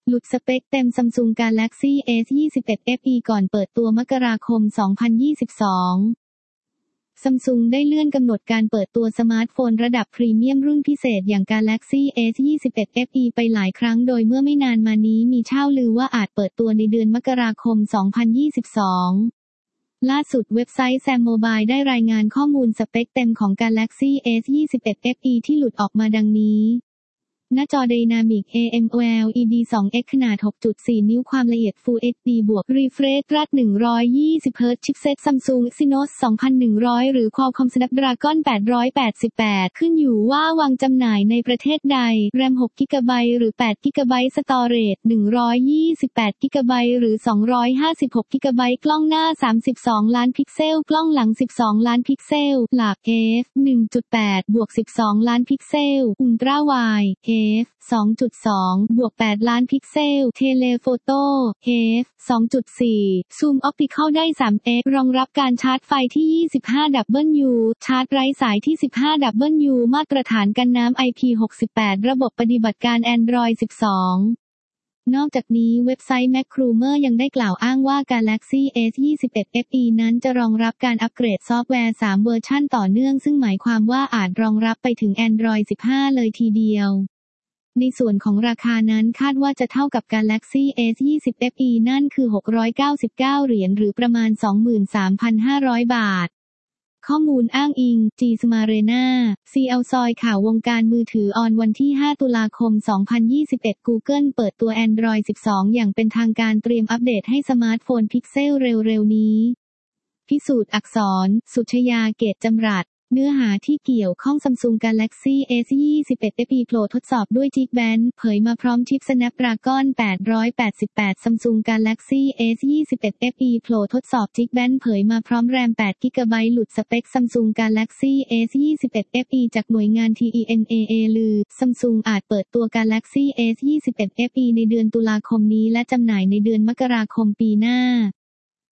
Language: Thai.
หลุดสเปคเต็ม Samsung Galaxy S21 FE ก่อนเปิดตัวมกราคม 2022 Samsung ได้เลื่อนกำหนดการเปิดตัวสมาร์ทโฟนระดับพรีเมียมรุ่นพิเศษอย่าง Galaxy S21 FE ไปหลายครั้งโดยเมื่อไม่นานมานี้มีข่าวลือว่าอาจเปิดตัวในเดือนมกราคม 2022 ล่าสุดเว็บไซต์ Sam Mobile ได้รายงานข้อมูลสเปคเต็มของ Galaxy S21 FE ที่หลุดออกมาดังนี้หน้าจอ Dynamic AMOLED 2X ขนาด 6.4 นิ้วความละเอียด Full HD บวก Refresh Rate 120 Hz Chipset Samsung Exynos 2100 หรือ Qualcomm Snapdragon 888 ขึ้นอยู่ว่าวางจำหน่ายในประเทศใด RAM 6GB หรือ 8GB Storage 128GB หรือ 256GB กล้องหน้า 32 ล้านพิกเซลกล้องหลัง 12 ล้านพิกเซลหลัก f 1.8 บวก 12 ล้านพิกเซล Ultra Wide f 2.2 บวก 8 ล้านพิกเซล Telephoto f 2.4 ซูมออปติคอลได้ 3x รองรับการชาร์จไฟที่ 25W ชาร์จไร้สายที่ 15W มาตรฐานกันน้ำ IP68 ระบบปฏิบัติการ Android 12 นอกจากนี้เว็บไซต์ MacRumor ยังได้กล่าวอ้างว่า Galaxy S21 FE นั้นจะรองรับการอัปเกรดซอฟต์แวร์ 3 เวอร์ชันต่อเนื่องซึ่งหมายความว่าอาจรองรับไปถึง Android 15 เลยทีเดียวในส่วนของราคานั้นคาดว่าจะเท่ากับ Galaxy S20 FE นั่นคือ$699หรือประมาณ 23,500 บาทข้อมูลอ้างอิง G Smarena CL ซอยข่าววงการมือถือออนวันที่ 5 ตุลาคม 2021 Google เปิดตัว Android 12 อย่างเป็นทางการเตรียมอัปเดตให้สมาร์ทโฟน Pixel เร็วๆนี้พิสูจน์อักษร สุชยา เกตจำรัดเนื้อหาที่เกี่ยวข้อง Samsung Galaxy S21 FE Pro ทดสอบด้วย Geekbench เผยมาพร้อมชิป Snapdragon 888 Samsung Galaxy S21 FE Pro ทดสอบ Geekbench เผยมาพร้อม RAM 8GB หลุดสเปค Samsung Galaxy S21 FE จากหน่วยงาน TENAA ลือ Samsung อาจเปิดตัว Galaxy S21 FE ในเดือนตุลาคมนี้และจำหน่ายในเดือนมกราคมปีหน้า